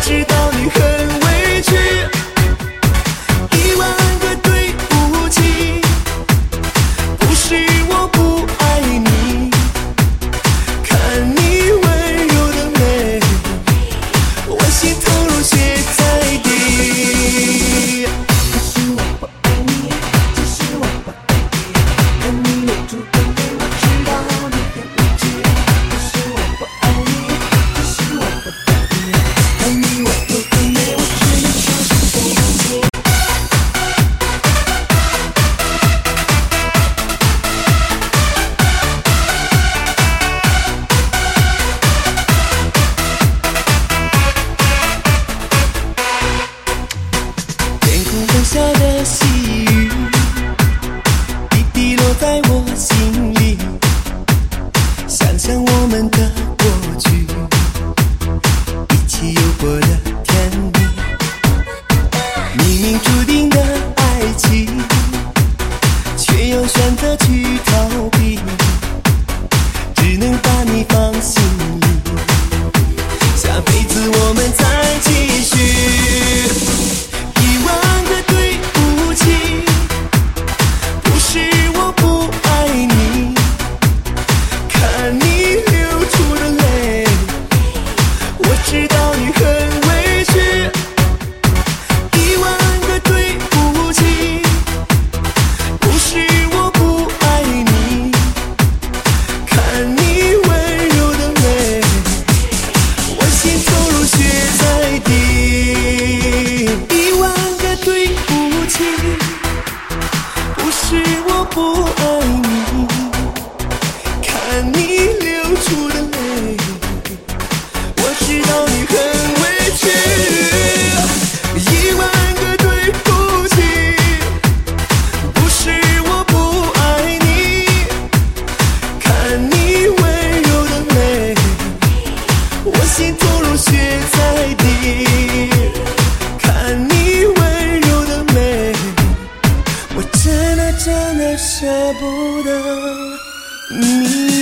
知道你很委屈，10000个对不起，不是我不爱你，看你温柔的美，我心投入血在地。不是我不爱你，只是我不爱你，看你留住的美，我知道你很委屈。不是我不爱你，只是我不爱你，看你温柔的美，我只能说声对不起。天空放下的细雨，滴滴落在我心里，想想我们的过去，一起有过的甜蜜，明明注定的爱情，却又选择去逃避，只能把你放心里，下辈子我们再继续。10000个对不起，不是我不爱你，看你流出的泪，我知道你很委屈。10000个对不起，不是我不爱你，看你温柔的美，我心投入血在地。10000个对不起，不是我不爱你，看你流出的泪，我知道你很委屈。10000个对不起，不是我不爱你，看你温柔的美，我心投入血在地，看你温柔的美，我真的舍不得你。